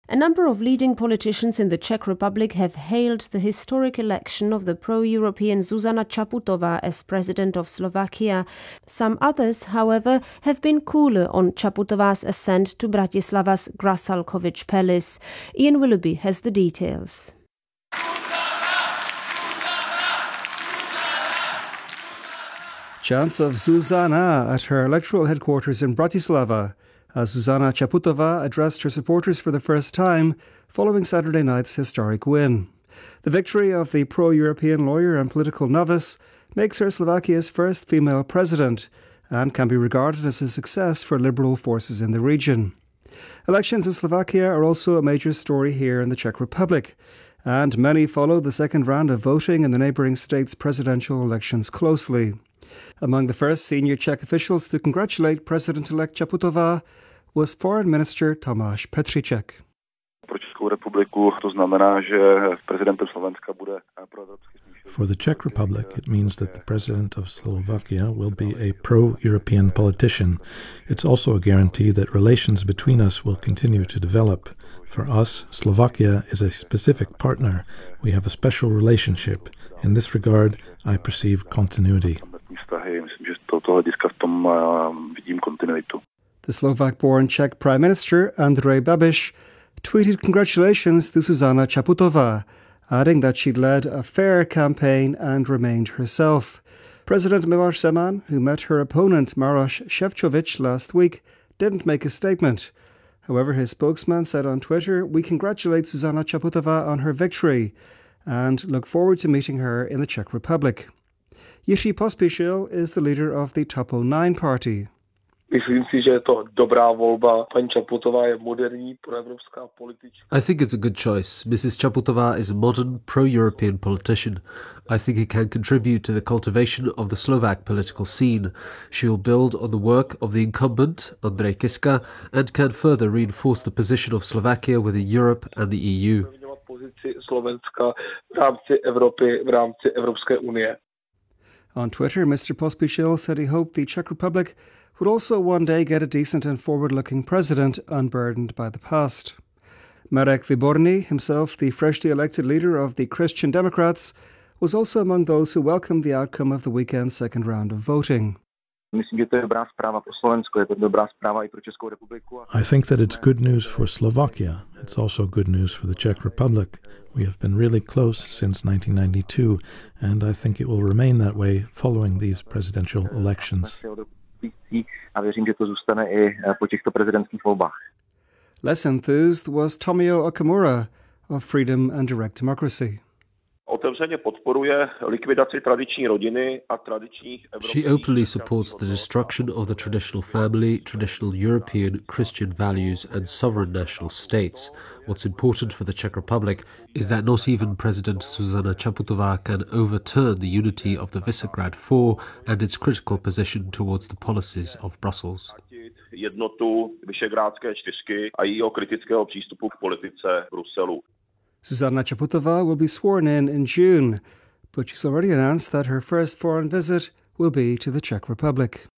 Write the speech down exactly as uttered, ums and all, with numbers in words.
A number of leading politicians in the Czech Republic have hailed the historic election of the pro-European Zuzana Čaputová as president of Slovakia. Some others, however, have been cooler on Čaputová's ascent to Bratislava's Grasalkovich Palace. Ian Willoughby has the details. Chants of Zuzana at her electoral headquarters in Bratislava, as Zuzana Čaputová addressed her supporters for the first time following Saturday night's historic win. The victory of the pro-European lawyer and political novice makes her Slovakia's first female president and can be regarded as a success for liberal forces in the region. Elections in Slovakia are also a major story here in the Czech Republic, and many follow the second round of voting in the neighbouring state's presidential elections closely. Among the first senior Czech officials to congratulate President-elect Čaputová was Foreign Minister Tomáš Petříček. For the Czech Republic, it means that the President of Slovakia will be a pro-European politician. It's also a guarantee that relations between us will continue to develop. For us, Slovakia is a specific partner. We have a special relationship. In this regard, I perceive continuity. The Slovak-born Czech Prime Minister Andrej Babiš tweeted congratulations to Zuzana Čaputová, adding that she'd led a fair campaign and remained herself. President Miloš Zeman, who met her opponent Maroš Šefčovič last week, didn't make a statement. However, his spokesman said on Twitter, "We congratulate Zuzana Čaputová on her victory and look forward to meeting her in the Czech Republic." Jiří Pospíšil is the leader of the Topo nine party. I think it's a good choice. Missus Čaputová is a modern, pro-European politician. I think it can contribute to the cultivation of the Slovak political scene. She will build on the work of the incumbent, Andrej Kiska, and can further reinforce the position of Slovakia within Europe and the E U. On Twitter, Mister Pospíšil said he hoped the Czech Republic would also one day get a decent and forward-looking president unburdened by the past. Marek Výborný, himself the freshly elected leader of the Christian Democrats, was also among those who welcomed the outcome of the weekend's second round of voting. I think that it's good news for Slovakia. It's also good news for the Czech Republic. We have been really close since nineteen ninety-two, and I think it will remain that way following these presidential elections. Less enthused was Tomio Okamura of Freedom and Direct Democracy. She openly supports the destruction of the traditional family, traditional European Christian values and sovereign national states. What's important for the Czech Republic is that not even President Zuzana Čaputová can overturn the unity of the Visegrad Four and its critical position towards the policies of Brussels. Zuzana Čaputová will be sworn in in June, but she's already announced that her first foreign visit will be to the Czech Republic.